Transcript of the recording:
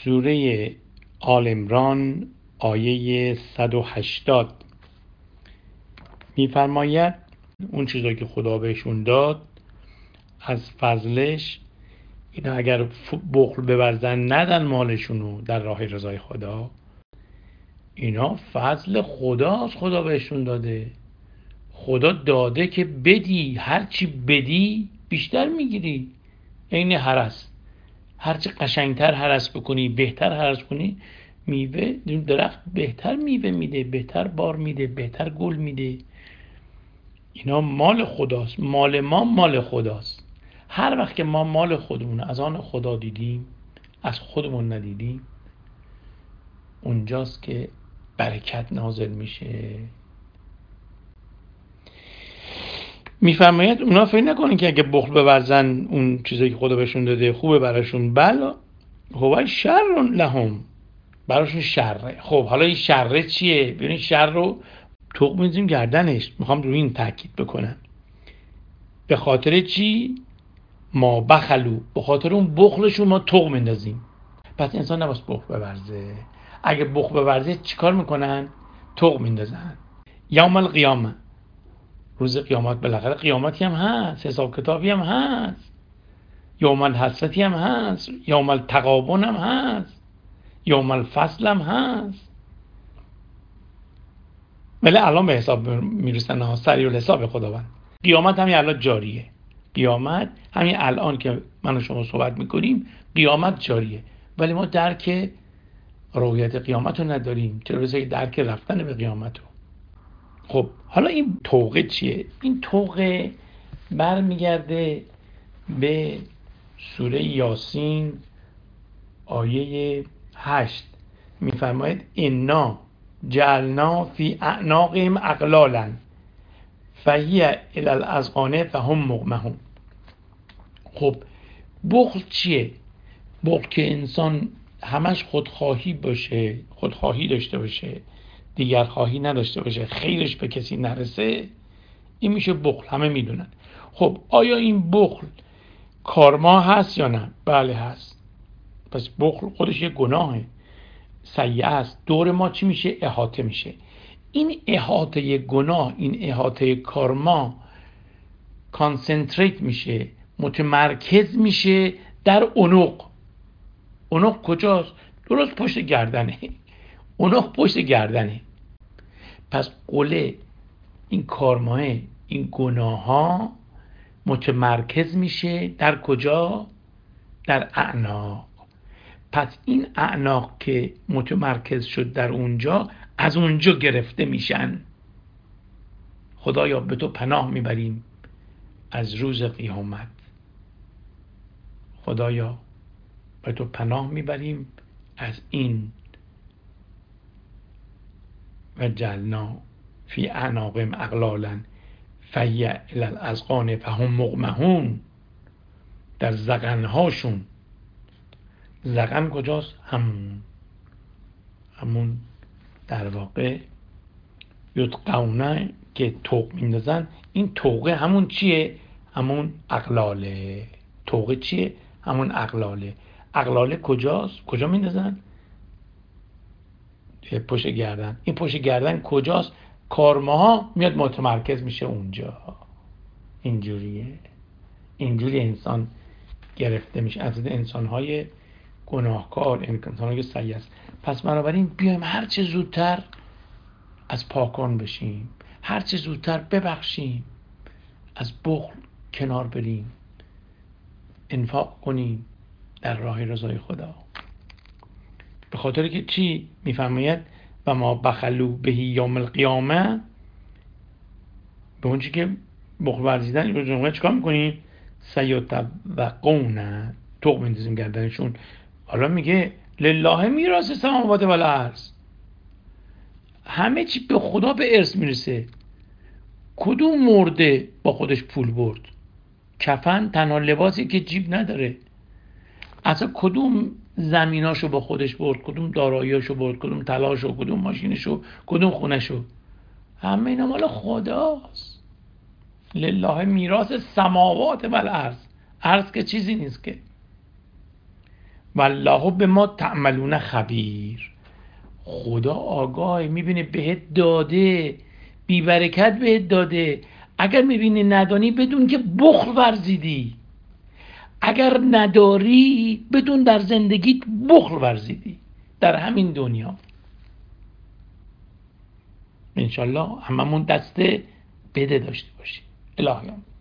سوره آل عمران آیه 180 می‌فرماید اون چیزایی که خدا بهشون داد از فضلش، اینا اگر بخل بورزن ندن مالشونو در راه رضای خدا، اینا فضل خداست، خدا بهشون داده. خدا داده که بدی، هرچی بدی بیشتر میگیری. این هرس، هرچی قشنگتر هرس بکنی، بهتر هرس کنی، میوه درخت بهتر میوه میده، بهتر بار میده، بهتر گل میده. اینا مال خداست، مال ما مال خداست. هر وقت که ما مال خودمون از آن خدا دیدیم، از خودمون ندیدیم، اونجاست که برکت نازل میشه. میفرماید اونا فکر نکنین که اگه بخل بورزن اون چیزایی که خدا بهشون داده خوبه براشون، بله هو شر لهم، براشون شره. خب حالا این شره چیه؟ ببینید شر رو توق می‌زنیم گردنش. میخوام روی این تاکید بکنم. به خاطر چی؟ ما بخلو، به خاطر اون بخلشون ما توق میندازیم. پس انسان نباید بخل بورزه. اگه بخل بورزه چیکار میکنن؟ توق میندازن. یوم القیامه، روز قیامت، بالاخره قیامتی هم هست، حساب کتابی هم هست، یوم الحسرتی هم هست، یوم التغابن هم هست، یوم الفصل هم هست. ولی الان به حساب میرسن ها، سریع الحساب خداوند. قیامت همین الان جاریه. قیامت همین الان که من و شما صحبت میکنیم قیامت جاریه، ولی ما درک رویت قیامت رو نداریم، چه برسه درک رفتن به قیامت رو. خب حالا این توقه چیه؟ این توقه برمیگرده به سوره یاسین آیه 8. میفرماید انا جعلنا فی اعناقهم اغلالا فهی الی الاذقان فهم مقمحون. خب بخل چیه؟ بخل که انسان همش خودخواهی باشه، خودخواهی داشته باشه، دیگر خواهی نداشته باشه، خیرش به کسی نرسه، این میشه بخل. همه میدونن. خب آیا این بخل کارما هست یا نه؟ بله هست. پس بخل خودش یه گناهه، سیئه است. دور ما چی میشه؟ احاطه میشه. این احاطه گناه، این احاطه کارما کانسنتریت میشه، متمرکز میشه در عنق. عنق کجاست؟ درست پشت گردنه. عنق پشت گردنه. پس قله این کارماه، این گناه ها متمرکز میشه در کجا؟ در اعناق. پس این اعناق که متمرکز شد در اونجا، از اونجا گرفته میشن. خدایا به تو پناه میبریم از روز قیامت. خدایا به تو پناه میبریم از این. و جعلنا فی اعناقهم اغلالا فهی الی الاذقان فهم مقمحون. در ذقنهاشون، ذقن کجاست؟ همون در واقع یتقونه که توق میندازن. این توقه همون چیه؟ همون اغلاله. توقه چیه؟ همون اغلاله. اغلاله کجاست؟ کجا میندازن؟ پشت گردن. این پشت گردن کجاست؟ کارماها میاد متمرکز میشه اونجا. اینجوریه. اینجوری انسان گرفته میشه از انسانهای گناهکار، انسانهای سیئ است. پس بنابراین بیایم هر چه زودتر از پاکان بشیم، هر چه زودتر ببخشیم، از بخل کنار بریم، انفاق کنیم در راه رضای خدا. به خاطر که چی؟ میفرماید و ما بخلو بهی یوم القیامه، به اون چی که بخل ورزیدن روز قیامت چیکار میکنیم؟ سیطوقون، توق میندازیم گردنشون. حالا میگه لله میراث السماوات و الارض، همه چی به خدا به ارث میرسه. کدوم مرده با خودش پول برد؟ کفن تنها لباسی که جیب نداره. اصلا کدوم زمیناشو با خودش برد؟ کدوم داراییاشو برد؟ کدوم طلاشو؟ کدوم ماشینشو؟ کدوم خونهشو؟ همه اینا مال خداست. لله میراث السماوات و الارض. ارض که چیزی نیست که. والله به ما تعملون خبیر. خدا آگاه، میبینه بهت داده، بی برکت بهت داده. اگر میبینی ندانی بدون که بخل ورزیدی، اگر نداری بدون در زندگیت بخل ورزیدی در همین دنیا. انشالله هممون دست بده داشته باشیم. الهیان